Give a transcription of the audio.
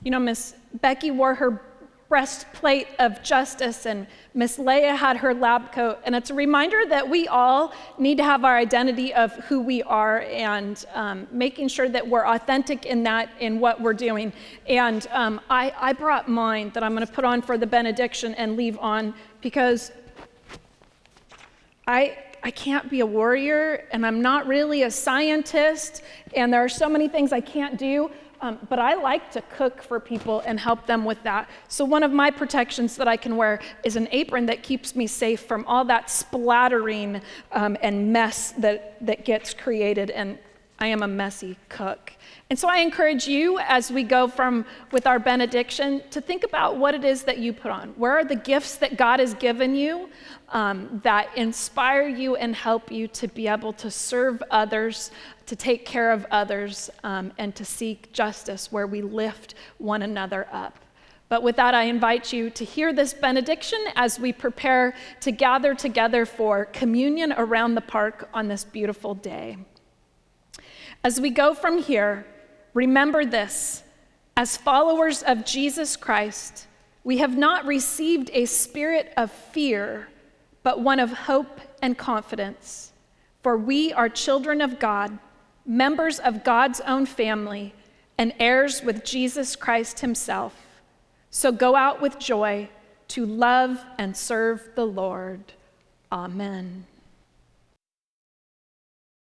Miss Becky wore her breastplate of justice, and Miss Leia had her lab coat. And it's a reminder that we all need to have our identity of who we are, and making sure that we're authentic in that, in what we're doing. And I brought mine that I'm going to put on for the benediction and leave on, because I can't be a warrior, and I'm not really a scientist, and there are so many things I can't do. But I like to cook for people and help them with that. So one of my protections that I can wear is an apron that keeps me safe from all that splattering and mess that gets created. And I am a messy cook. And so I encourage you, as we go with our benediction, to think about what it is that you put on. Where are the gifts that God has given you that inspire you and help you to be able to serve others, to take care of others, and to seek justice where we lift one another up. But with that, I invite you to hear this benediction as we prepare to gather together for communion around the park on this beautiful day. As we go from here, remember this: as followers of Jesus Christ, we have not received a spirit of fear, but one of hope and confidence. For we are children of God, members of God's own family, and heirs with Jesus Christ himself. So go out with joy to love and serve the Lord. Amen.